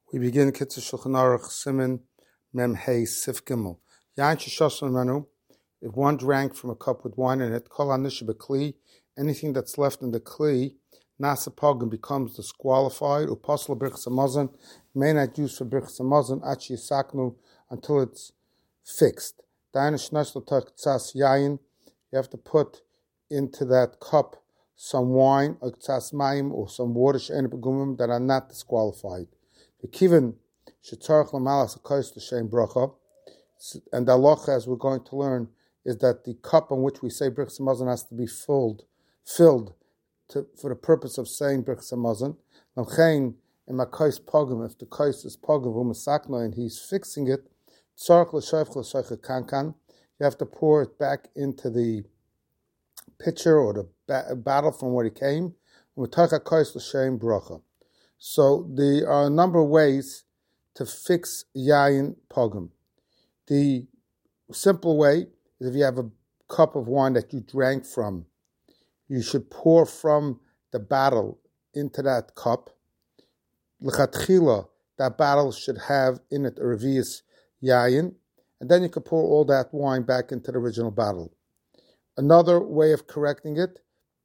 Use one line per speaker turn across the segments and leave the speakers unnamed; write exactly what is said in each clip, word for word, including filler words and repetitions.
We begin Kitzur Shulchan Aruch Siman Mem Hey Sif Gimel. Yain Sheshoshan Menu. If one drank from a cup with wine in it, Kol Anish B'Kli, anything that's left in the Kli, Nasa Pogam becomes disqualified. Uposla Birchas Hamazon may not use for Birchas Hamazon Achi Yisaknu until it's fixed. Dainish Nashlo Tzas Yain. You have to put into that cup some wine, or Tzas Mayim, or some water she'en begumim that are not disqualified. The kivin shetzarich lamalas akos l'shem bracha, and the halacha, as we're going to learn, is that the cup on which we say Birchas Hamazon has to be filled, filled to, for the purpose of saying Birchas Hamazon. Lamchein in makos pogam, if the kos is pogam u'masakno and he's fixing it, tzarich l'shoyf l'shoyche kankan, you have to pour it back into the pitcher or the ba- bottle from where it came. U'matach akos l'shem bracha. So there are a number of ways to fix yayin pogam. The simple way is if you have a cup of wine that you drank from, you should pour from the bottle into that cup. L'chatchila, that bottle should have in it a revius yayin, and then you can pour all that wine back into the original bottle. Another way of correcting it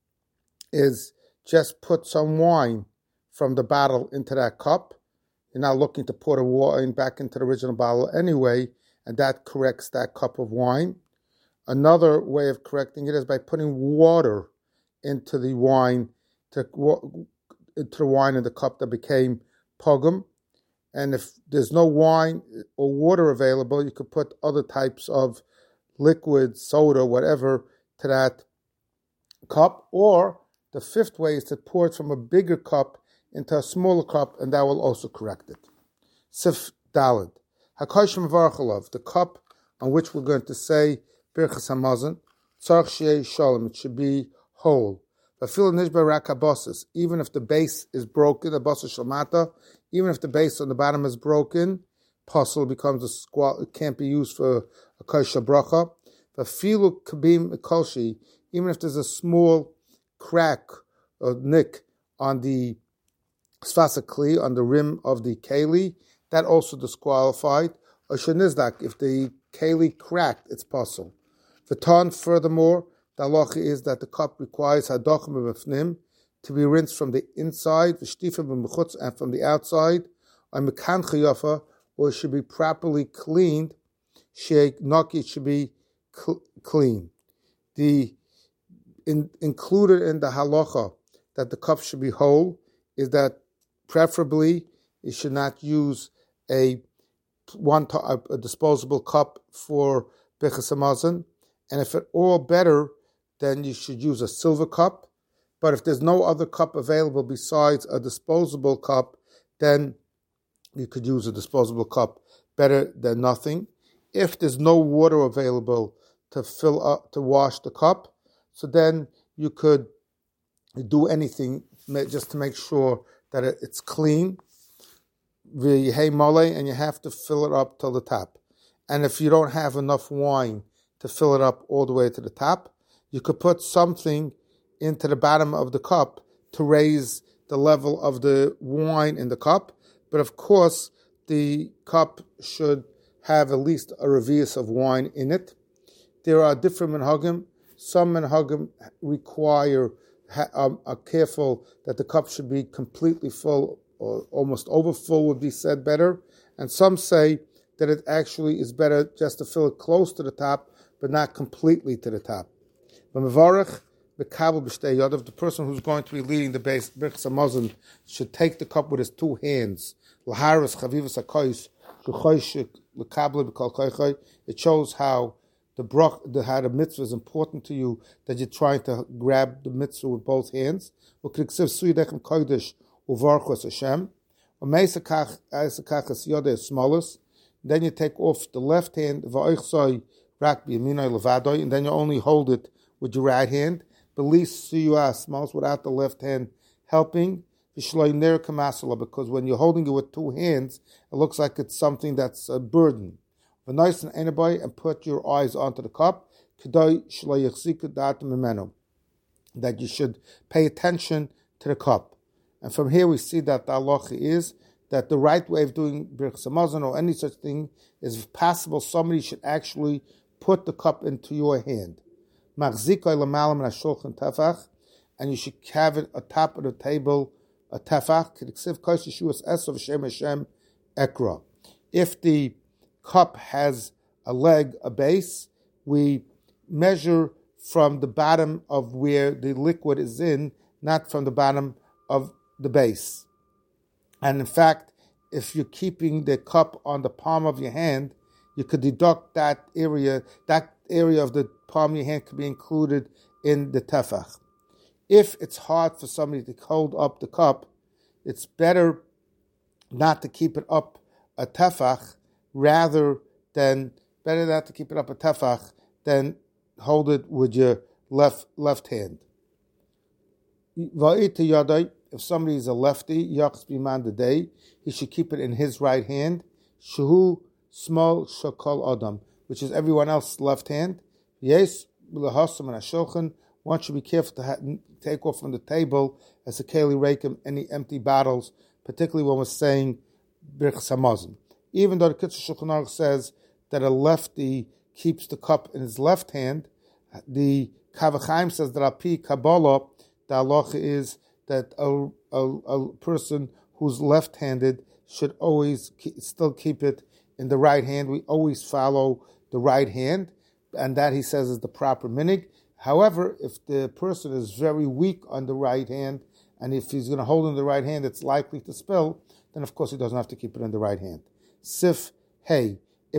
is just put some wine from the bottle into that cup. You're not looking to pour the wine back into the original bottle anyway, and that corrects that cup of wine. Another way of correcting it is by putting water into the wine, to, into the wine in the cup that became pogum. And if there's no wine or water available, you could put other types of liquid, soda, whatever, to that cup. Or the fifth way is to pour it from a bigger cup into a smaller cup, and that will also correct it. Sif Daled. HaKosh Mevarchalov, the cup on which we're going to say Birchas Hamazon, Tzarch Shei Shalom, it should be whole. Vafil Nishba Rak HaBosses, even if the base is broken, the Bosses Shalmata, even if the base on the bottom is broken, Posel becomes a squat, it can't be used for a Kosher Bracha. Vafilu Kabim Kolshi, even if there's a small crack or nick on the Sfasa Kli, on the rim of the Keli, that also disqualified. Or Shenizdak, if the Keli cracked, it's possible. V'tan, furthermore, the halacha is that the cup requires hadachim b'mefnim, to be rinsed from the inside, v'shtifim b'mechutz, and from the outside, or mekan chayafa, or it should be properly cleaned, sheik naki, it should be cl- clean. The in, included in the halacha that the cup should be whole is that preferably you should not use a one a disposable cup for Birchas Hamazon, and if at all better, then you should use a silver cup. But if there's no other cup available besides a disposable cup, then you could use a disposable cup, better than nothing. If there's no water available to fill up to wash the cup, so then you could do anything just to make sure that it's clean, and you have to fill it up till the top. And if you don't have enough wine to fill it up all the way to the top, you could put something into the bottom of the cup to raise the level of the wine in the cup. But of course, the cup should have at least a revius of wine in it. There are different minhagim. Some minhagim require Um, are careful that the cup should be completely full or almost overfull would be said better. And some say that it actually is better just to fill it close to the top, but not completely to the top. The person who's going to be leading the base Birchas Hamazon should take the cup with his two hands. It shows how The brach, the how the mitzvah is important to you, that you're trying to grab the mitzvah with both hands. Then you take off the left hand, and then you only hold it with your right hand. Without the left hand helping, because when you're holding it with two hands, it looks like it's something that's a burden. Nice and anybody, and put your eyes onto the cup. That you should pay attention to the cup. And from here we see that the halacha is that the right way of doing Birchas Hamazon or any such thing is, if possible, somebody should actually put the cup into your hand. And you should have it atop of the table, a tefach. If the cup has a leg, a base, we measure from the bottom of where the liquid is in, not from the bottom of the base. And in fact, if you're keeping the cup on the palm of your hand, you could deduct that area. That area of the palm of your hand could be included in the tefach. If it's hard for somebody to hold up the cup, it's better not to keep it up a tefach, rather than better not to keep it up a tefach than hold it with your left left hand. If somebody is a lefty, yachs biman the day, he should keep it in his right hand. Shehu small shakal adam, which is everyone else's left hand. Yes, l'hasam and ashochan. One should be careful to ha- take off from the table as a keli reikim any empty bottles, particularly when we're saying Birchas Hamazon. Even though the Kitzur Shulchan Aruch says that a lefty keeps the cup in his left hand, the Kaf HaChaim says that Api Kabbalah, the halacha is that a, a, a person who's left-handed should always keep, still keep it in the right hand. We always follow the right hand, and that, he says, is the proper minig. However, if the person is very weak on the right hand, and if he's going to hold in the right hand, it's likely to spill, then of course he doesn't have to keep it in the right hand. Sif Hey,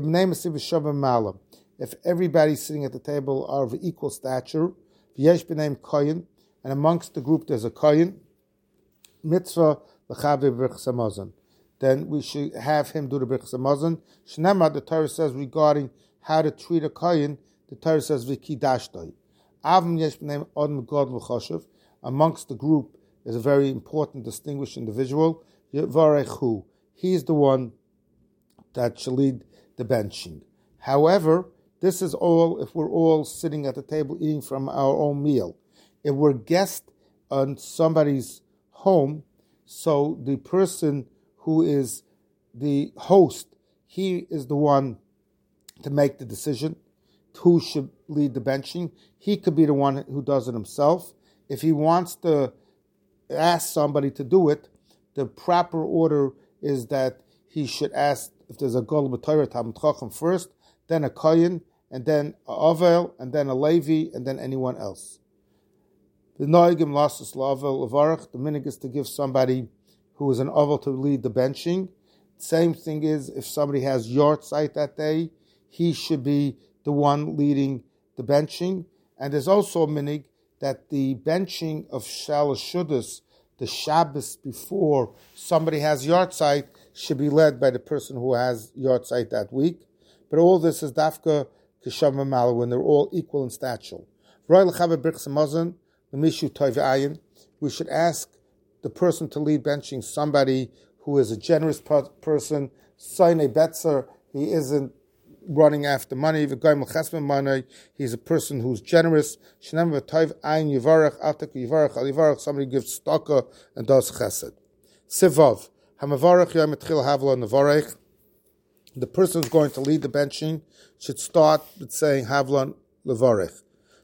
if everybody sitting at the table are of equal stature, and amongst the group there's a kohen, mitzvah l'chaveh Birchas Hamazon, then we should have him do the Birchas Hamazon. Shnema, the Torah says regarding how to treat a kohen, the Torah says v'kidashtoi. Avim yesh b'neim odem god v'choshev. Amongst the group is a very important, distinguished individual. Yevarechu, he is the one that shall lead the benching. However, this is all if we're all sitting at the table eating from our own meal. If we're guests on somebody's home, so the person who is the host, he is the one to make the decision who should lead the benching. He could be the one who does it himself. If he wants to ask somebody to do it, the proper order is that he should ask if there's a Gol B'Torah Talmid Chacham first, then a Kohen, and then a Avel, and then a Levi, and then anyone else. The Noigim Lasus Lavel Levarach, the minig is to give somebody who is an Avel to lead the benching. Same thing is, if somebody has Yortzeit that day, he should be the one leading the benching. And there's also a minig that the benching of Shalosh Shudas, the Shabbos before somebody has Yortzeit, should be led by the person who has Yortzeit that week. But all this is Dafka Kisham Mamal when they're all equal in stature. We should ask the person to lead benching somebody who is a generous person. Soine Betzer, he isn't running after money. He's a person who's generous. Somebody gives tzedakah and does chesed. Sivav. The person who's going to lead the benching should start with saying Havlan Levarech.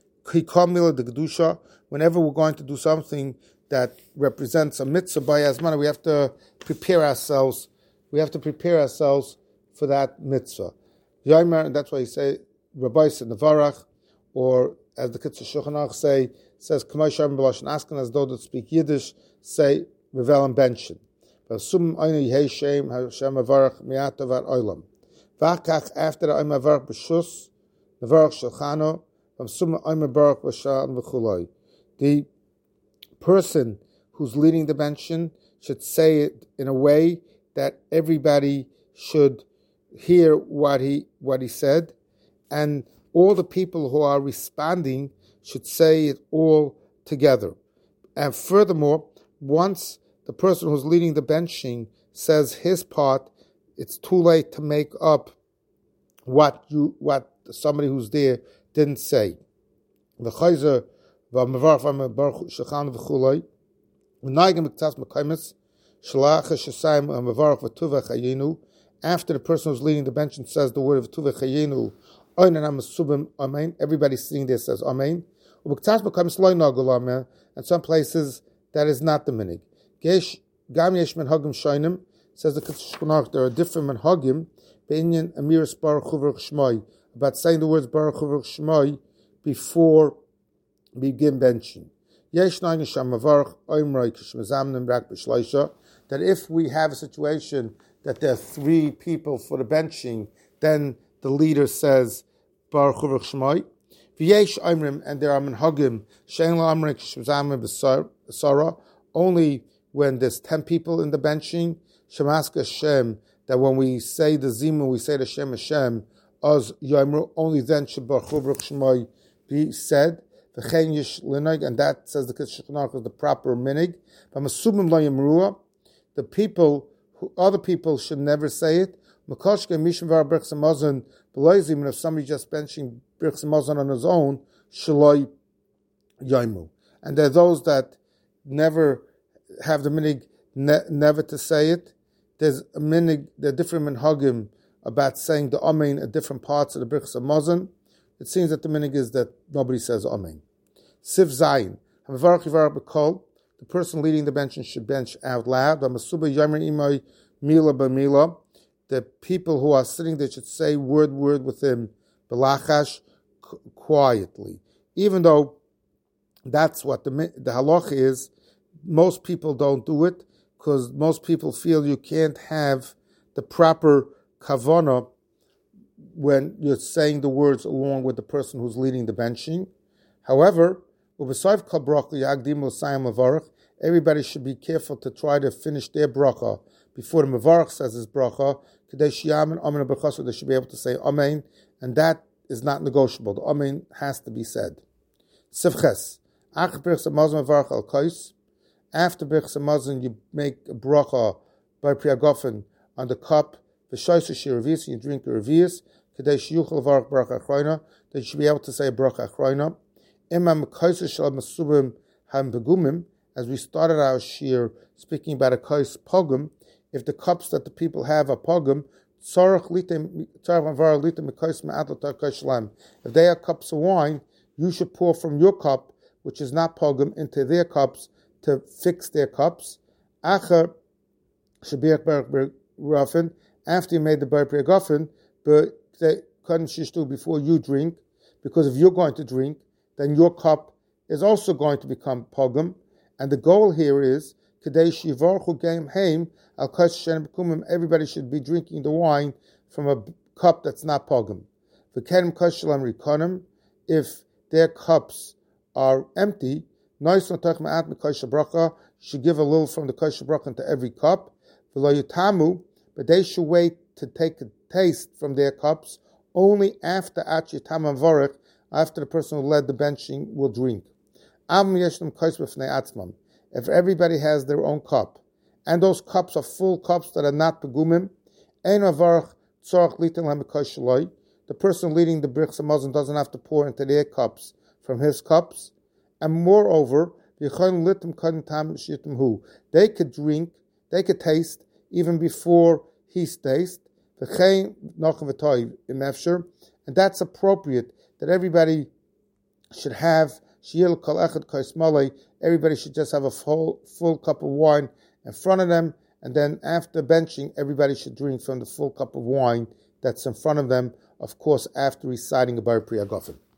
Whenever we're going to do something that represents a mitzvah by Azmana, we have to prepare ourselves. We have to prepare ourselves for that mitzvah. Yomer, and that's why you say Rabbi Nevarach, or as the Kitzur Shulchan Aruch say, says K'may Sharm B'Lashon Asken, as though that speak Yiddish, say Revel and Benchen. V'asum Oyne Yehei Shem Hashem Nevarach Mi'ata Var Olam. V'akach after the Oyme Nevarach B'Shus Nevarach Shulchano V'asum Oyme Nevarach B'Shan V'Chuloi. The person who's leading the benchen should say it in a way that everybody should hear what he what he said, and all the people who are responding should say it all together. And furthermore, once the person who's leading the benching says his part, it's too late to make up what you what somebody who's there didn't say. The chayzer v'mevarach v'mebarach shechan v'chulei v'naigim b'ktas mekaymes After the person who's leading the bench says the word of Tuva Chayenu, everybody sitting there says Amen. And some places that is not the minig. Says the Ketach, there are different menhagim be'inyan amiras Baruch Hu Baruch Shmai, about saying the words Baruch Hu Baruch Shmai before begin benching. That if we have a situation that there are three people for the benching, then the leader says Baruch Hu Baruch Shmai. And there are menhagim she'en la'amrik shemzamim b'sara, only when there's ten people in the benching. Shemaska Hashem, that when we say the Zimun, we say the Shem Hashem, as Yomru, only then should Baruch Hu Baruch Shmai be said. V'chein yish linig, and that says the Ketach is the proper minig. V'masubim lo yamrua, the people, who, other people should never say it. Makoshke mishim var Birchas Hamazon, below Zimun, if somebody just benching Birchas Hamazon on his own, shaloi Yomru. And there are those that never have the minig, ne- never to say it. There's a minig, there are different minhagim about saying the Amen at different parts of the Birchas Hamazon. It seems that the minig is that nobody says Amen. Sif Zayin. The person leading the bench should bench out loud. The people who are sitting there should say word, word with him, belachash, quietly. Even though that's what the, the halach is, most people don't do it, because most people feel you can't have the proper kavanah when you're saying the words along with the person who's leading the benching. However, everybody should be careful to try to finish their bracha before the mevarach says his bracha. They should be able to say Amen, and that is not negotiable. The Amen has to be said. Sivches. After Birchas Hamazon, you make a bracha by Priyagofen on the cup, v'shoysa shiravis, you drink a revius, kadei shiyuchel varach bracha achroina, that you should be able to say bracha achroina. Imam kaisa shal masubim ham begumim, as we started our shir speaking about a kais pogum, if the cups that the people have are pogum, if they are cups of wine, you should pour from your cup, which is not pogum, into their cups, to fix their cups. After you made the bar priyagofen, but before you drink, because if you're going to drink, then your cup is also going to become pogum. And the goal here is everybody should be drinking the wine from a cup that's not pogum. If their cups are empty, should give a little from the kosher bracha into every cup. But they should wait to take a taste from their cups only after Achitam Varech, after the person who led the benching will drink. If everybody has their own cup, and those cups are full cups that are not pegumim, the person leading the Birchas Hamazon doesn't have to pour into their cups from his cups. And moreover, they could drink, they could taste even before he tastes. And that's appropriate, that everybody should have, everybody should just have a full, full cup of wine in front of them, and then after benching, everybody should drink from the full cup of wine that's in front of them, of course, after reciting a Bar Priyagofen.